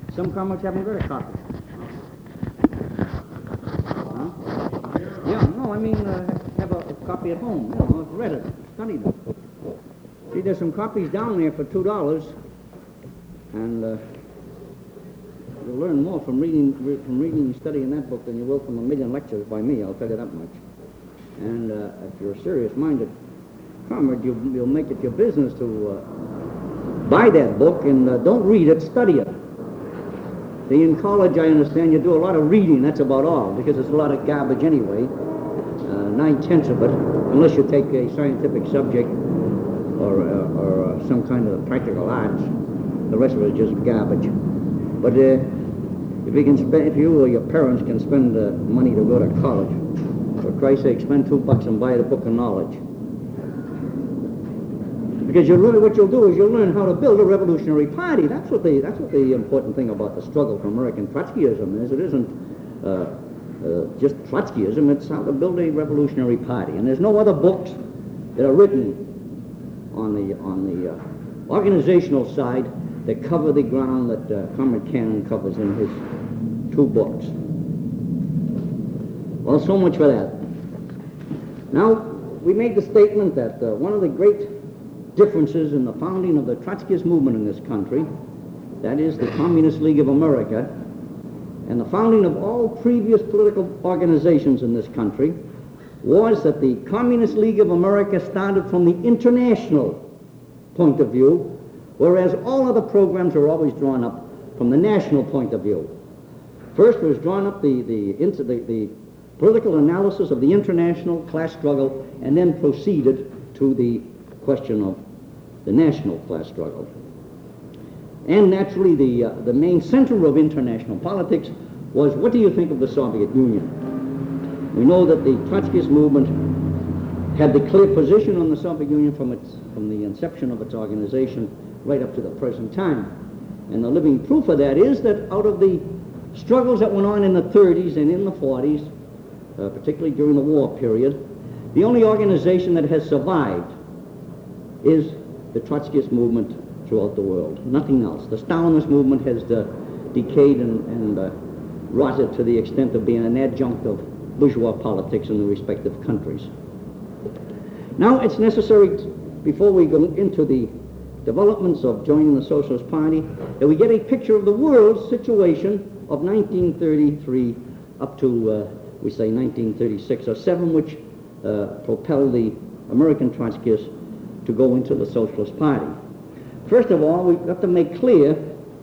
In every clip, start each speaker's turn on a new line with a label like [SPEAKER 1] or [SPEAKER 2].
[SPEAKER 1] Some comics haven't read a copy. Huh? Yeah, no, I mean, have a copy at home. You know, I've read it, studied it. See, there's some copies down there for $2, and you'll learn more from reading and studying that book than you will from a million lectures by me, I'll tell you that much. And if you're a serious-minded comrade, you'll make it your business to buy that book and don't read it, study it. See, in college, I understand you do a lot of reading, that's about all, because it's a lot of garbage anyway, 9/10 of it, unless you take a scientific subject or some kind of practical arts. The rest of it is just garbage. But if you or your parents can spend money to go to college, for Christ's sake, spend $2 and buy the book of knowledge. Because what you'll do is you'll learn how to build a revolutionary party. That's what the important thing about the struggle for American Trotskyism is. It isn't just Trotskyism. It's how to build a revolutionary party. And there's no other books that are written on the organizational side that cover the ground that Comrade Cannon covers in his 2 books. Well, so much for that. Now, we made the statement that one of the great differences in the founding of the Trotskyist movement in this country, that is the Communist League of America, and the founding of all previous political organizations in this country, was that the Communist League of America started from the international point of view, whereas all other programs are always drawn up from the national point of view. First was drawn up the political analysis of the international class struggle, and then proceeded to the question of the national class struggle. And naturally, the main center of international politics was, what do you think of the Soviet Union? We know that the Trotskyist movement had the clear position on the Soviet Union from the inception of its organization right up to the present time. And the living proof of that is that out of the struggles that went on in the 30s and in the 40s, particularly during the war period, the only organization that has survived is the Trotskyist movement throughout the world. Nothing else. The Stalinist movement has decayed and rotted to the extent of being an adjunct of bourgeois politics in the respective countries. Now it's necessary, before we go into the developments of joining the Socialist Party, that we get a picture of the world's situation of 1933 up to, we say, 1936 or 7, which propelled the American Trotskyists to go into the Socialist Party. First of all, we have to make clear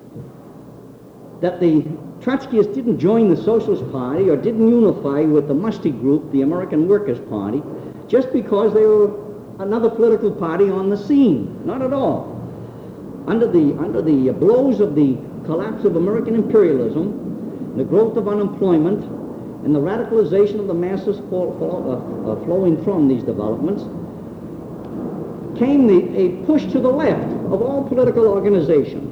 [SPEAKER 1] that the Trotskyists didn't join the Socialist Party or didn't unify with the musty group, the American Workers' Party, just because they were another political party on the scene. Not at all. Under the blows of the collapse of American imperialism, the growth of unemployment, and the radicalization of the masses flowing from these developments, came a push to the left of all political organizations.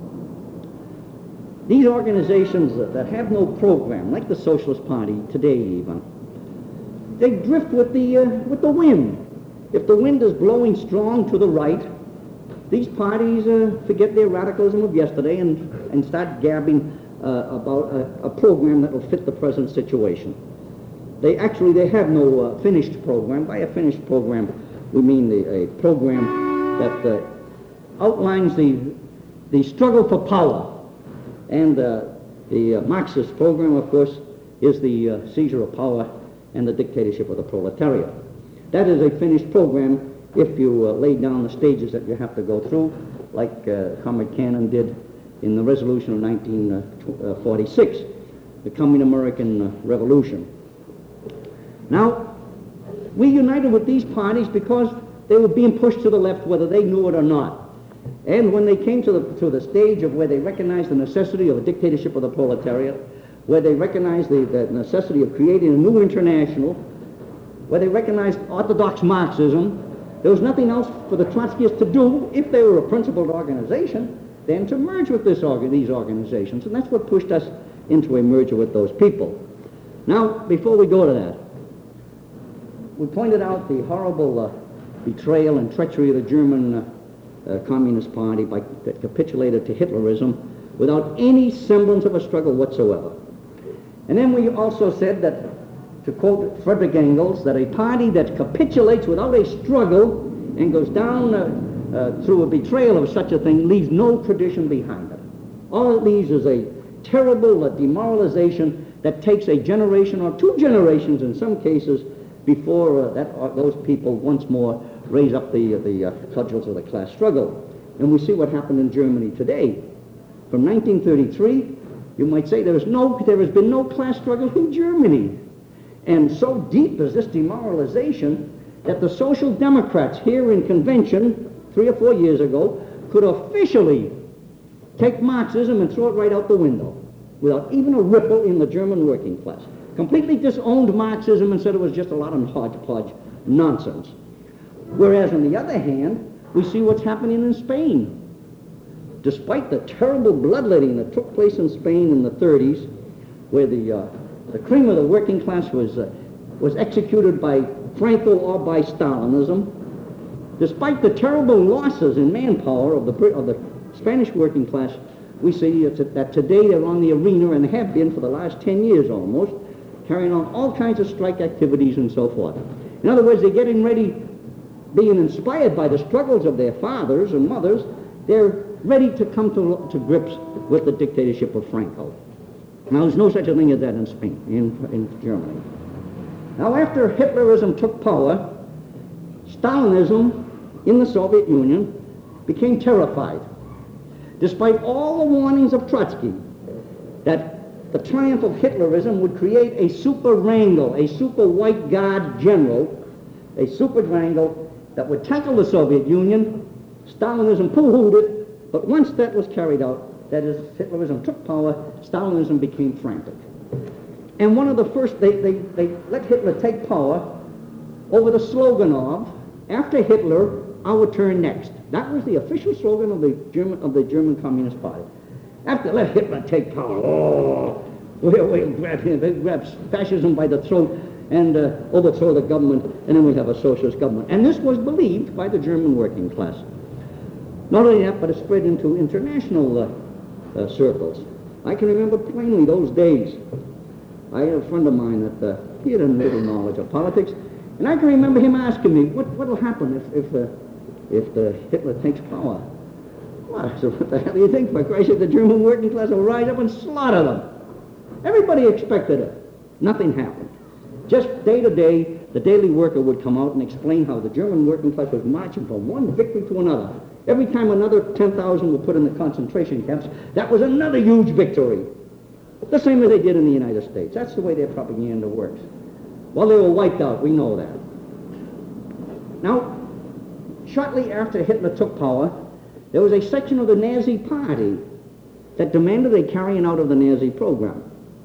[SPEAKER 1] These organizations that have no program, like the Socialist Party today even, they drift with the wind. If the wind is blowing strong to the right, these parties forget their radicalism of yesterday and start gabbing about a program that will fit the present situation. They have no finished program. By a finished program, we mean a program that outlines the struggle for power. And the Marxist program, of course, is the seizure of power and the dictatorship of the proletariat. That is a finished program if you lay down the stages that you have to go through, like Comrade Cannon did in the resolution of 1946, the coming American Revolution. Now, we united with these parties because they were being pushed to the left whether they knew it or not. And when they came to the stage of where they recognized the necessity of a dictatorship of the proletariat, where they recognized the necessity of creating a new international, where they recognized orthodox Marxism, there was nothing else for the Trotskyists to do, if they were a principled organization, than to merge with these organizations. And that's what pushed us into a merger with those people. Now, before we go to that, we pointed out the horrible betrayal and treachery of the German Communist Party that capitulated to Hitlerism without any semblance of a struggle whatsoever. And then we also said that, to quote Frederick Engels, that a party that capitulates without a struggle and goes down through a betrayal of such a thing leaves no tradition behind it. All it leaves is a terrible demoralization that takes a generation or 2 generations in some cases before those people once more raise up the cudgels of the class struggle. And we see what happened in Germany today. From 1933, you might say there has been no class struggle in Germany. And so deep is this demoralization that the Social Democrats here in convention 3 or 4 years ago could officially take Marxism and throw it right out the window without even a ripple in the German working class. Completely disowned Marxism and said it was just a lot of hodgepodge nonsense. Whereas on the other hand, we see what's happening in Spain. Despite the terrible bloodletting that took place in Spain in the 30s, where the cream of the working class was executed by Franco or by Stalinism, despite the terrible losses in manpower of the Spanish working class, we see that today they're on the arena and have been for the last 10 years almost, carrying on all kinds of strike activities and so forth. In other words, they're getting ready, being inspired by the struggles of their fathers and mothers, they're ready to come to grips with the dictatorship of Franco. Now, there's no such a thing as that in Spain, in Germany. Now, after Hitlerism took power, Stalinism in the Soviet Union became terrified. Despite all the warnings of Trotsky that the triumph of Hitlerism would create a super Wrangel, a super white guard general, a super Wrangel that would tackle the Soviet Union, Stalinism pooh-hooed it, but once that was carried out, that is, Hitlerism took power, Stalinism became frantic. And one of the first, they let Hitler take power over the slogan of, after Hitler, our turn next. That was the official slogan of the German Communist Party. After let Hitler take power, we'll grab fascism by the throat and overthrow the government, and then we have a socialist government. And this was believed by the German working class. Not only that, but it spread into international circles. I can remember plainly those days. I had a friend of mine that he had a little knowledge of politics, and I can remember him asking me, what will happen if Hitler takes power? Well, I said, what the hell do you think? For Christ, the German working class will rise up and slaughter them. Everybody expected it. Nothing happened. Just day to day, the Daily Worker would come out and explain how the German working class was marching from one victory to another. Every time another 10,000 were put in the concentration camps, that was another huge victory. The same as they did in the United States. That's the way their propaganda works. Well, they were wiped out. We know that. Now, shortly after Hitler took power, there was a section of the Nazi Party that demanded a carrying out of the Nazi program.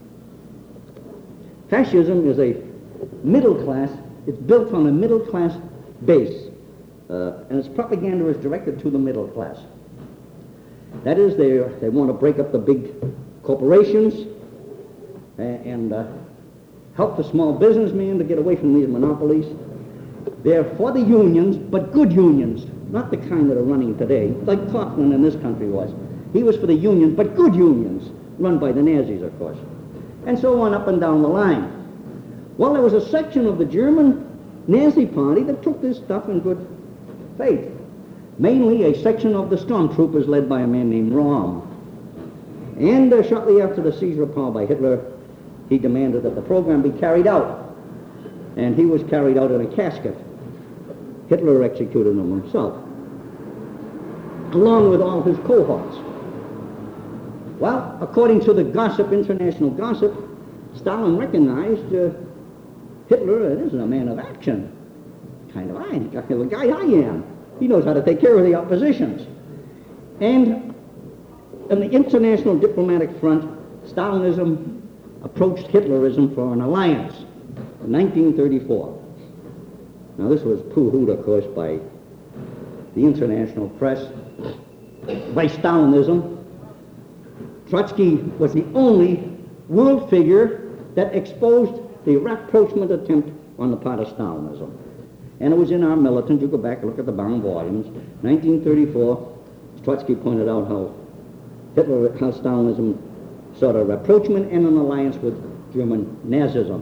[SPEAKER 1] Fascism is a middle class. It's built on a middle class base. And its propaganda is directed to the middle class. That is, they want to break up the big corporations and help the small businessman to get away from these monopolies. They're for the unions, but good unions, not the kind that are running today, like Kaufman in this country was. He was for the unions, but good unions, run by the Nazis, of course. And so on up and down the line. Well, there was a section of the German Nazi Party that took this stuff in good faith. Mainly a section of the stormtroopers led by a man named Röhm. And shortly after the seizure of power by Hitler, he demanded that the program be carried out. And he was carried out in a casket. Hitler executed him himself, along with all his cohorts. Well, according to the gossip, international gossip, Stalin recognized Hitler is a man of action. Kind of a guy I am. He knows how to take care of the oppositions. And on the international diplomatic front, Stalinism approached Hitlerism for an alliance in 1934. Now this was pooh-hooed, of course, by the international press, by Stalinism. Trotsky was the only world figure that exposed the rapprochement attempt on the part of Stalinism. And it was in our militant. You go back and look at the bound volumes. 1934, Trotsky pointed out how how Stalinism sought a rapprochement and an alliance with German Nazism.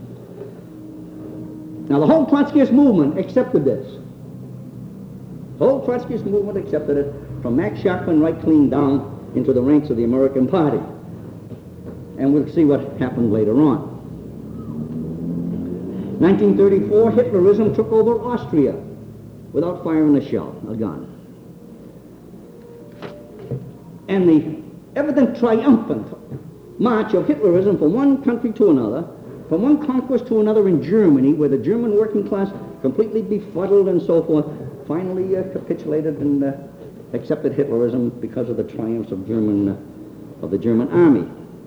[SPEAKER 1] Now, the whole Trotskyist movement accepted this. The whole Trotskyist movement accepted it, from Max Shachtman right clean down into the ranks of the American Party. And we'll see what happened later on. 1934, Hitlerism took over Austria without firing a shell, a gun. And the evident triumphant march of Hitlerism from one country to another, from one conquest to another in Germany, where the German working class, completely befuddled and so forth, finally capitulated and accepted Hitlerism because of the triumphs of the German army.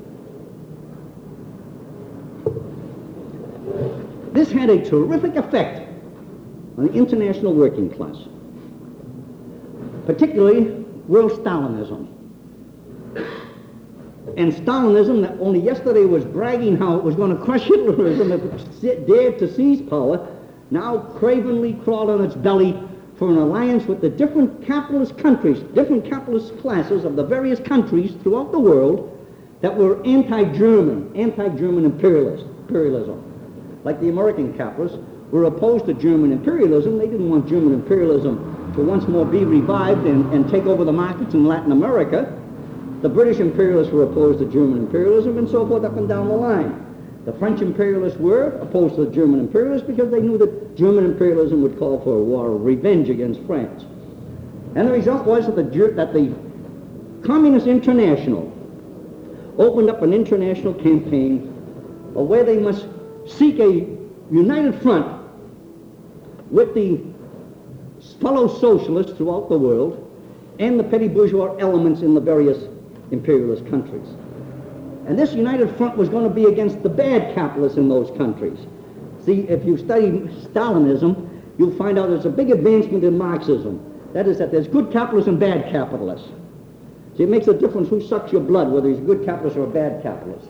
[SPEAKER 1] This had a terrific effect on the international working class, particularly world Stalinism. And Stalinism, that only yesterday was bragging how it was going to crush Hitlerism if it dared to seize power, now cravenly crawled on its belly for an alliance with the different capitalist countries, different capitalist classes of the various countries throughout the world that were anti-German imperialism. Like the American capitalists were opposed to German imperialism. They didn't want German imperialism to once more be revived and take over the markets in Latin America. The British imperialists were opposed to German imperialism and so forth up and down the line. The French imperialists were opposed to the German imperialists because they knew that German imperialism would call for a war of revenge against France. And the result was that the Communist International opened up an international campaign where they must seek a united front with the fellow socialists throughout the world and the petty bourgeois elements in the various imperialist countries. And this united front was going to be against the bad capitalists in those countries. See, if you study Stalinism, you'll find out there's a big advancement in Marxism. That is that there's good capitalists and bad capitalists. See, it makes a difference who sucks your blood, whether he's a good capitalist or a bad capitalist.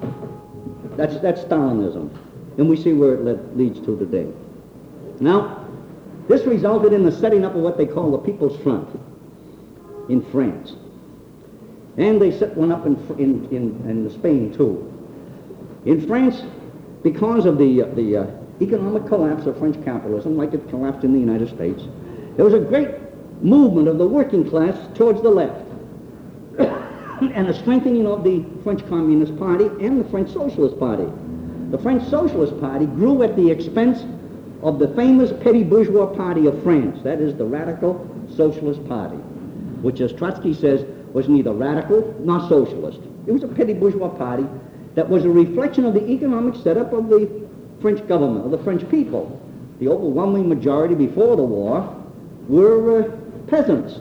[SPEAKER 1] That's Stalinism. And we see where it leads to today. Now, this resulted in the setting up of what they call the People's Front in France. And they set one up in Spain, too. In France, because of the economic collapse of French capitalism, like it collapsed in the United States, there was a great movement of the working class towards the left, and a strengthening of the French Communist Party and the French Socialist Party. The French Socialist Party grew at the expense of the famous petty bourgeois party of France, that is the Radical Socialist Party, which, as Trotsky says, was neither radical nor socialist. It was a petty bourgeois party that was a reflection of the economic setup of the French government, of the French people. The overwhelming majority before the war were peasants.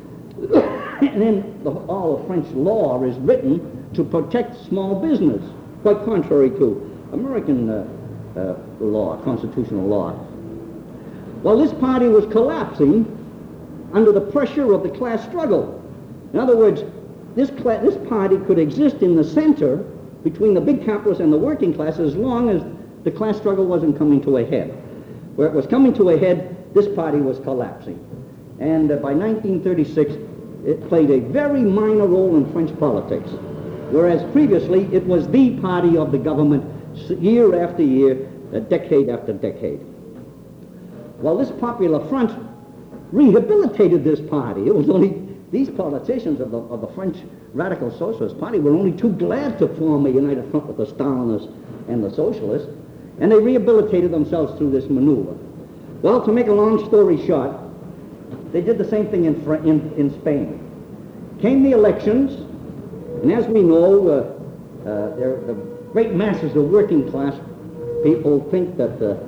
[SPEAKER 1] And then all of French law is written to protect small business, quite contrary to American law, constitutional law. Well, this party was collapsing under the pressure of the class struggle. In other words, this party could exist in the center between the big capitalists and the working class as long as the class struggle wasn't coming to a head. Where it was coming to a head, this party was collapsing. And by 1936, it played a very minor role in French politics, whereas previously it was the party of the government year after year, decade after decade. Well, this Popular Front rehabilitated this party. It was only these politicians of the French Radical Socialist Party were only too glad to form a united front with the Stalinists and the Socialists, and they rehabilitated themselves through this maneuver. Well, to make a long story short, they did the same thing in Spain. Came the elections, and as we know, the great masses of working class people think that the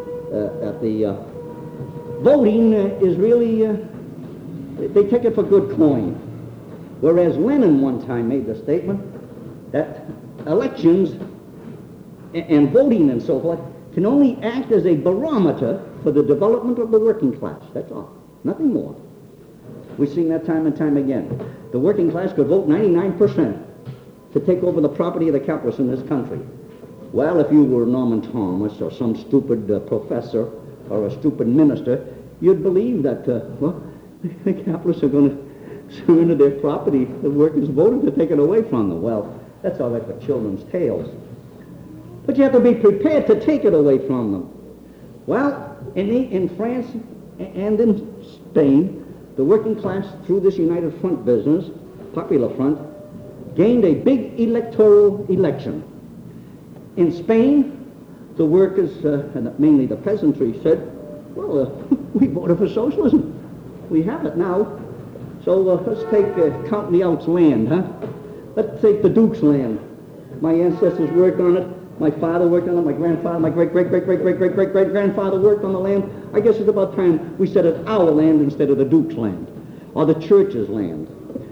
[SPEAKER 1] voting is really, they take it for good coin. Whereas Lenin one time made the statement that elections and voting and so forth can only act as a barometer for the development of the working class. That's all. Nothing more. We've seen that time and time again. The working class could vote 99% to take over the property of the capitalists in this country. Well, if you were Norman Thomas or some stupid professor or a stupid minister, you'd believe that, well, the capitalists are going to surrendered their property. The workers voted to take it away from them. Well, that's all right for children's tales. But you have to be prepared to take it away from them. Well, in France and in Spain, the working class, through this United Front business, Popular Front, gained a big electoral election. In Spain, the workers, and mainly the peasantry, said, well, we voted for socialism. We have it now. So let's take Count Leout's land, huh? Let's take the Duke's land. My ancestors worked on it. My father worked on it. My grandfather, my great-great-great-great-great-great-great-grandfather worked on the land. I guess it's about time we said it's our land instead of the Duke's land, or the church's land.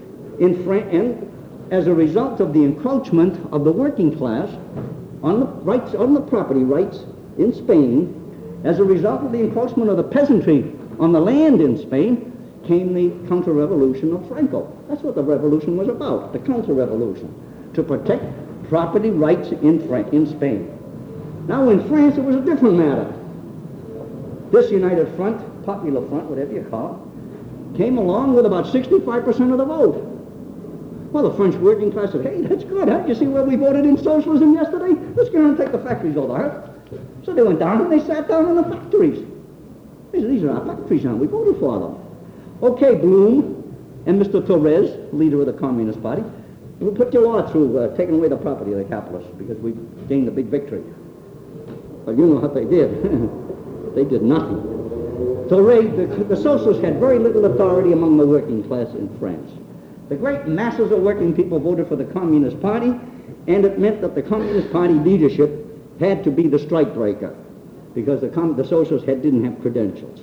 [SPEAKER 1] And as a result of the encroachment of the working class on the rights, on the property rights in Spain, as a result of the encroachment of the peasantry on the land in Spain, came the counter-revolution of Franco. That's what the revolution was about, the counter-revolution, to protect property rights in Spain. Now in France it was a different matter. This United Front, Popular Front, whatever you call it, came along with about 65% of the vote. Well, the French working class said, hey, that's good, huh? You see where we voted in socialism yesterday? Let's go and take the factories over, huh? So they went down and they sat down in the factories. These are our factories now, we voted for them. Okay, Blum and Mr. Torres, leader of the Communist Party, we put your law through taking away the property of the capitalists because we gained a big victory. But you know what they did. They did nothing. Torres, the socialists had very little authority among the working class in France. The great masses of working people voted for the Communist Party, and it meant that the Communist Party leadership had to be the strikebreaker because the socialists didn't have credentials.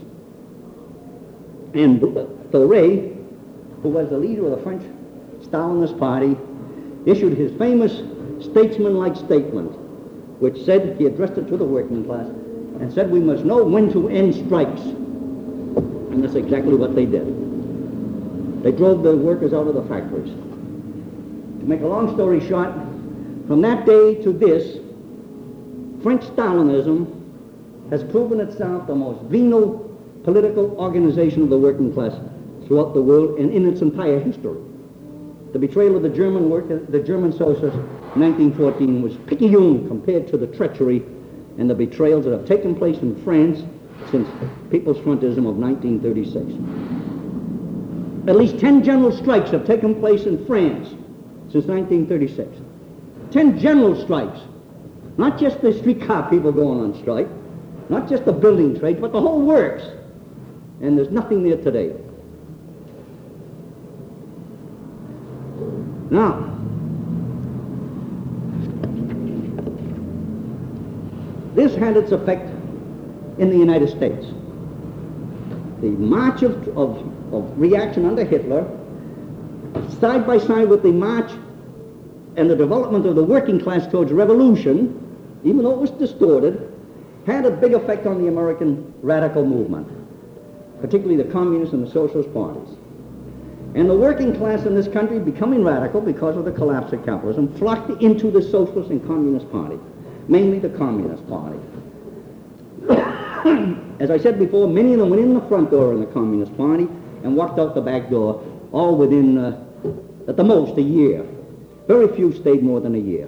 [SPEAKER 1] And Torres, who was the leader of the French Stalinist Party, issued his famous statesman-like statement, which said, he addressed it to the working class, and said we must know when to end strikes. And that's exactly what they did. They drove the workers out of the factories. To make a long story short, from that day to this, French Stalinism has proven itself the most venal political organization of the working class throughout the world and in its entire history. The betrayal of the German socialists in 1914 was picayune compared to the treachery and the betrayals that have taken place in France since People's Frontism of 1936. At least 10 general strikes have taken place in France since 1936. 10 general strikes. Not just the streetcar people going on strike, not just the building trade, but the whole works. And there's nothing there today. Now, this had its effect in the United States. The march of reaction under Hitler, side by side with the march and the development of the working class towards revolution, even though it was distorted, had a big effect on the American radical movement, particularly the communist and the socialist parties. And the working class in this country, becoming radical because of the collapse of capitalism, flocked into the socialist and communist party, mainly the Communist Party. As I said before, many of them went in the front door in the Communist Party and walked out the back door, all within, at the most, a year. Very few stayed more than a year.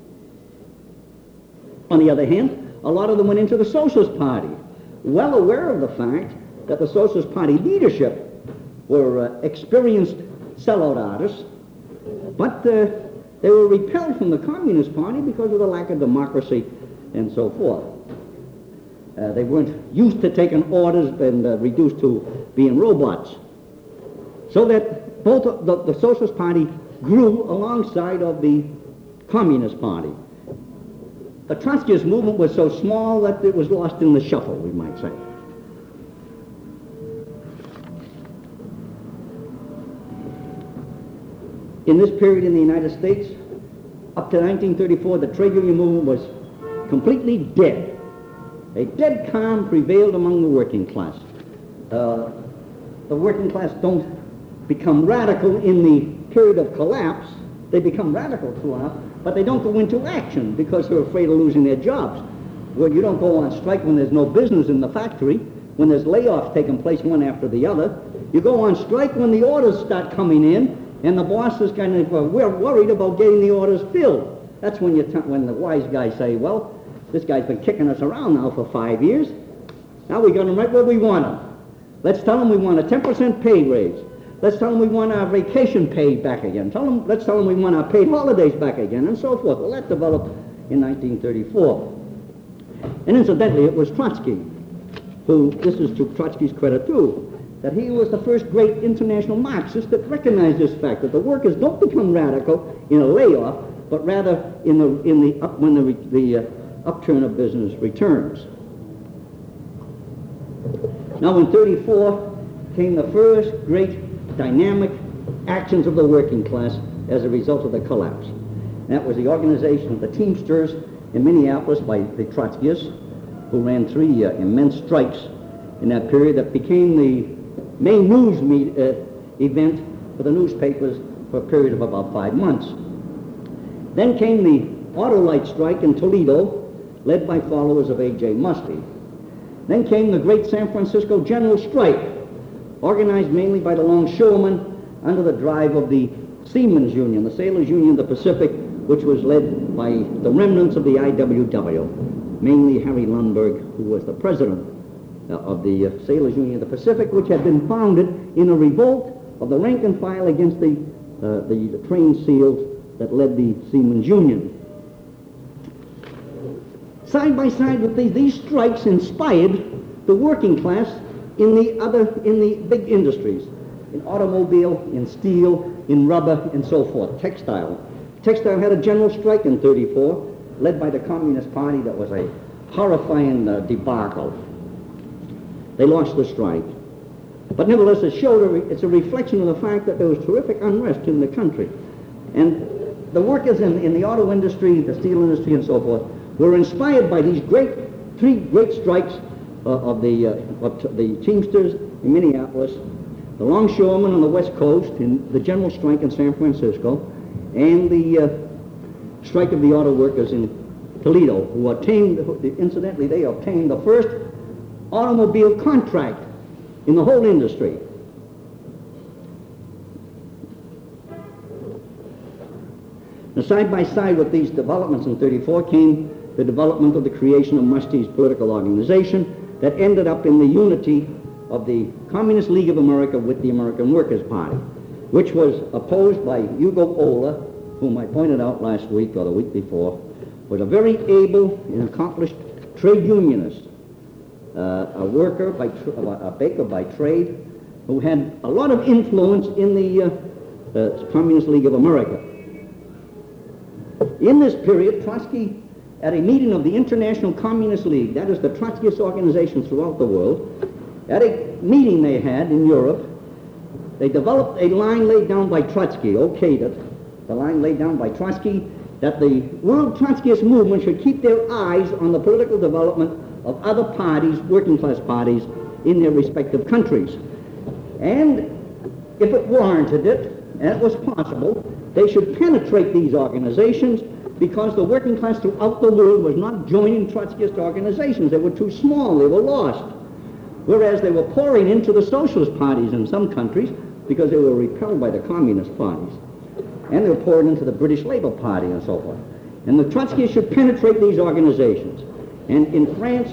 [SPEAKER 1] On the other hand, a lot of them went into the Socialist Party, well aware of the fact that the Socialist Party leadership were experienced sellout artists, but they were repelled from the Communist Party because of the lack of democracy and so forth. They weren't used to taking orders and reduced to being robots. So that both the Socialist Party grew alongside of the Communist Party. The Trotskyist movement was so small that it was lost in the shuffle, we might say. In this period in the United States, up to 1934, the trade union movement was completely dead. A dead calm prevailed among the working class. The working class don't become radical in the period of collapse. They become radical throughout, but they don't go into action because they're afraid of losing their jobs. Well, you don't go on strike when there's no business in the factory, when there's layoffs taking place one after the other, You go on strike when the orders start coming in, and the boss is kind of, we're worried about getting the orders filled. That's when when the wise guys say, well, this guy's been kicking us around now for 5 years. Now we got him right where we want him. Let's tell him we want a 10% pay raise. Let's tell him we want our vacation pay back again. Let's tell him we want our paid holidays back again, and so forth. Well, that developed in 1934. And incidentally, it was Trotsky who, this is to Trotsky's credit too, that he was the first great international Marxist that recognized this fact, that the workers don't become radical in a layoff, but rather when the upturn of business returns. Now in 34 came the first great dynamic actions of the working class as a result of the collapse. And that was the organization of the Teamsters in Minneapolis by the Trotskyists, who ran 3 immense strikes in that period that became the main news event for the newspapers for a period of about 5 months. Then came the Autolite strike in Toledo, led by followers of A.J. Muste. Then came the great San Francisco General Strike, organized mainly by the longshoremen under the drive of the Seamen's Union, the Sailors' Union of the Pacific, which was led by the remnants of the IWW, mainly Harry Lundberg, who was the president of the Sailors' Union of the Pacific, which had been founded in a revolt of the rank and file against the trained SEALs that led the Seamen's Union. Side by side with these strikes inspired the working class in the big industries, in automobile, in steel, in rubber, and so forth, textile. Textile had a general strike in 34, led by the Communist Party. That was a horrifying debacle. They lost the strike. But nevertheless, it's a reflection of the fact that there was terrific unrest in the country. And the workers in the auto industry, the steel industry, and so forth, were inspired by these 3 great strikes of the Teamsters in Minneapolis, the longshoremen on the West Coast, in the general strike in San Francisco, and the strike of the auto workers in Toledo, who incidentally, they obtained the first automobile contract in the whole industry. Now, side by side with these developments in 34 came the development of the creation of Muste's political organization that ended up in the unity of the Communist League of America with the American Workers' Party, which was opposed by Hugo Ola, whom I pointed out last week or the week before, was a very able and accomplished trade unionist, a worker, a baker by trade, who had a lot of influence in the Communist League of America. In this period, Trotsky, at a meeting of the International Communist League, that is the Trotskyist organization throughout the world, at a meeting they had in Europe, they developed a line laid down by Trotsky, okayed it, the line laid down by Trotsky, that the World Trotskyist movement should keep their eyes on the political development of other parties, working class parties, in their respective countries. And if it warranted it, and it was possible, they should penetrate these organizations, because the working class throughout the world was not joining Trotskyist organizations. They were too small, they were lost. Whereas they were pouring into the socialist parties in some countries because they were repelled by the communist parties. And they were pouring into the British Labour Party and so forth. And the Trotskyists should penetrate these organizations. And in France,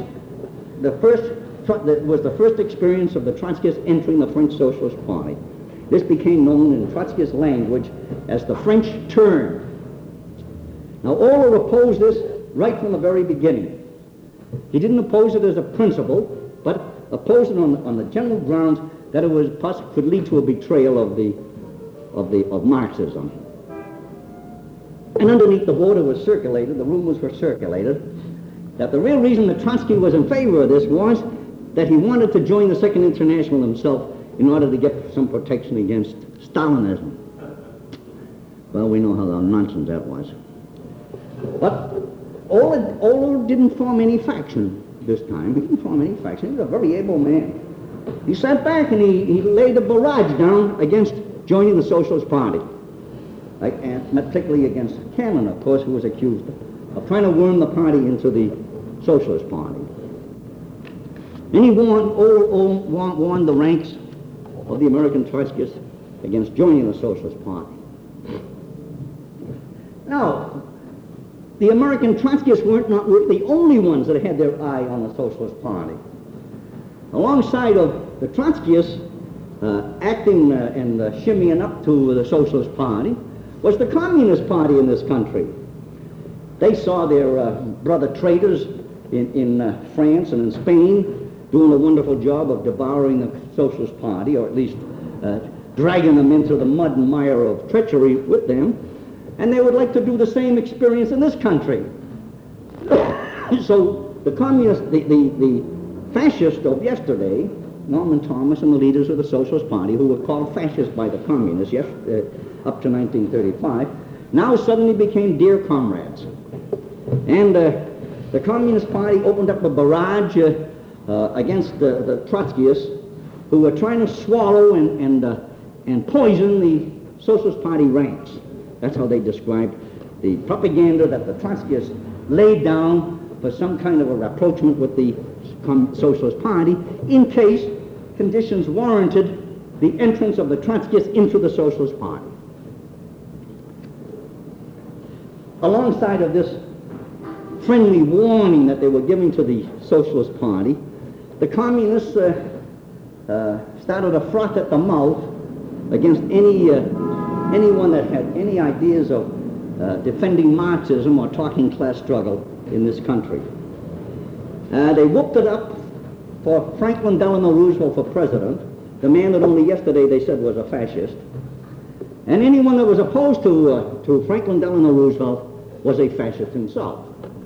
[SPEAKER 1] that was the first experience of the Trotskyists entering the French Socialist Party. This became known in Trotskyist language as the French Turn. Now, Ola opposed this right from the very beginning. He didn't oppose it as a principle, but opposed it on the general grounds that it could lead to a betrayal of Marxism. And underneath the border was circulated, the rumors were circulated, that the real reason that Trotsky was in favor of this was that he wanted to join the Second International himself in order to get some protection against Stalinism. Well, we know how nonsense that was. But Ola didn't form any faction this time. He didn't form any faction. He was a very able man. He sat back and he laid a barrage down against joining the Socialist Party, and particularly against Cannon, of course, who was accused of trying to worm the party into the Socialist Party. And he warned the ranks of the American Trotskyists against joining the Socialist Party. Now, the American Trotskyists were the only ones that had their eye on the Socialist Party. Alongside of the Trotskyists acting and shimmying up to the Socialist Party was the Communist Party in this country. They saw their brother traitors in France and in Spain doing a wonderful job of devouring the Socialist Party, or at least dragging them into the mud and mire of treachery with them, and they would like to do the same experience in this country. So the communist, the fascists of yesterday, Norman Thomas and the leaders of the Socialist Party, who were called fascists by the communists up to 1935, now suddenly became dear comrades. And the Communist Party opened up a barrage against the Trotskyists, who were trying to swallow and poison the Socialist Party ranks. That's how they described the propaganda that the Trotskyists laid down for some kind of a rapprochement with the Socialist Party in case conditions warranted the entrance of the Trotskyists into the Socialist Party. Alongside of this friendly warning that they were giving to the Socialist Party, the Communists started a froth at the mouth against anyone that had any ideas of defending Marxism or talking class struggle in this country. They whooped it up for Franklin Delano Roosevelt for president, the man that only yesterday they said was a fascist. And anyone that was opposed to Franklin Delano Roosevelt was a fascist himself.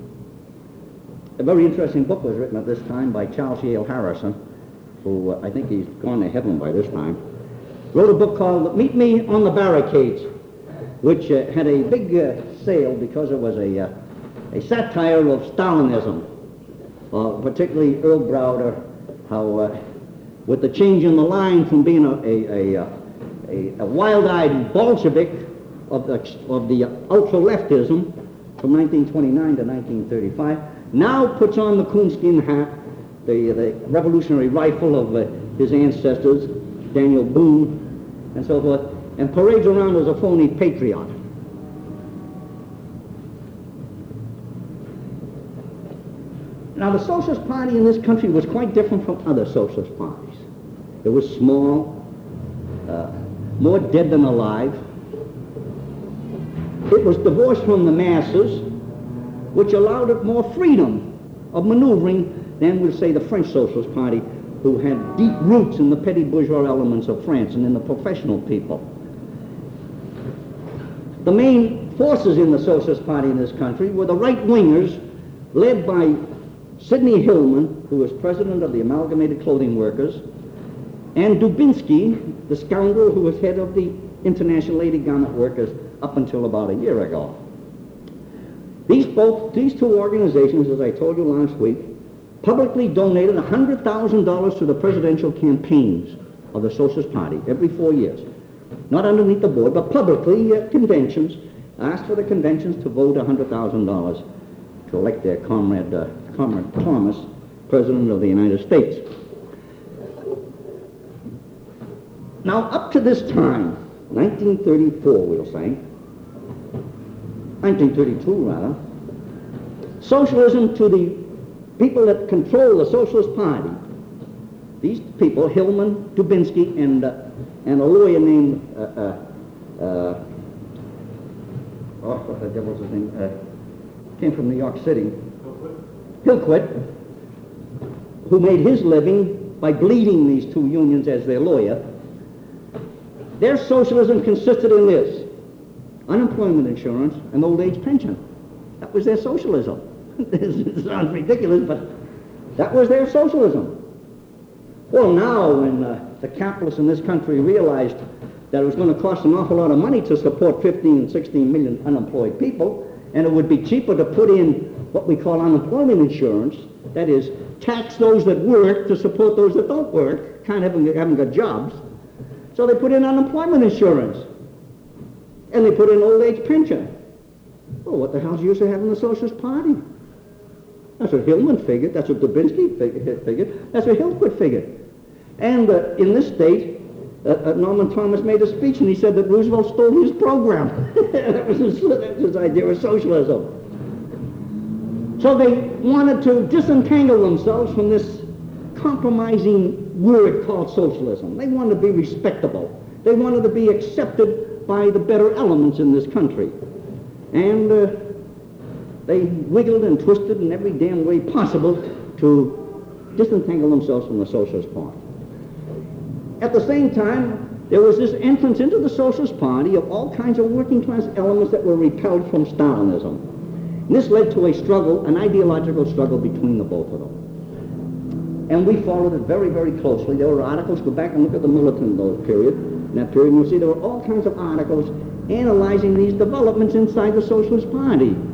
[SPEAKER 1] A very interesting book was written at this time by Charles Yale Harrison, who I think he's gone to heaven by this time, wrote a book called Meet Me on the Barricades, which had a big sale because it was a satire of Stalinism, particularly Earl Browder, how with the change in the line from being a wild-eyed Bolshevik of the ultra-leftism from 1929 to 1935, now puts on the coonskin hat, the revolutionary rifle of his ancestors, Daniel Boone, and so forth, and parades around as a phony patriot. Now, the Socialist Party in this country was quite different from other socialist parties. It was small, more dead than alive. It was divorced from the masses, which allowed it more freedom of maneuvering than, we'll say, the French Socialist Party, who had deep roots in the petty bourgeois elements of France and in the professional people. The main forces in the Socialist Party in this country were the right-wingers, led by Sidney Hillman, who was president of the Amalgamated Clothing Workers, and Dubinsky, the scoundrel who was head of the International Lady Garment Workers up until about a year ago. These two organizations, as I told you last week, publicly donated $100,000 to the presidential campaigns of the Socialist Party every 4 years. Not underneath the board, but publicly at conventions, asked for the conventions to vote $100,000 to elect their comrade Thomas, President of the United States. Now, up to this time, 1934, we'll say, 1932 rather, socialism to the people that control the Socialist Party, these people, Hillman, Dubinsky, and a lawyer named, what the devil's his name, came from New York City, Hillquit, who made his living by bleeding these two unions as their lawyer. Their socialism consisted in this: unemployment insurance and old age pension. That was their socialism. It sounds ridiculous, but that was their socialism. Well, now when the capitalists in this country realized that it was going to cost an awful lot of money to support 15 and 16 million unemployed people, and it would be cheaper to put in what we call unemployment insurance, that is, tax those that work to support those that don't work, haven't got jobs. So they put in unemployment insurance, and they put in old age pension. Well, what the hell's the use of having the Socialist Party? That's what Hillman figured. That's what Dubinsky figured. That's what Hillquit figured. And in this state, Norman Thomas made a speech and he said that Roosevelt stole his program. That was his idea of socialism. So they wanted to disentangle themselves from this compromising word called socialism. They wanted to be respectable. They wanted to be accepted by the better elements in this country. And they wiggled and twisted in every damn way possible to disentangle themselves from the Socialist Party. At the same time, there was this entrance into the Socialist Party of all kinds of working class elements that were repelled from Stalinism. And this led to a struggle, an ideological struggle between the both of them. And we followed it very, very closely. There were articles, go back and look at the militant period. In that period, you'll see there were all kinds of articles analyzing these developments inside the Socialist Party.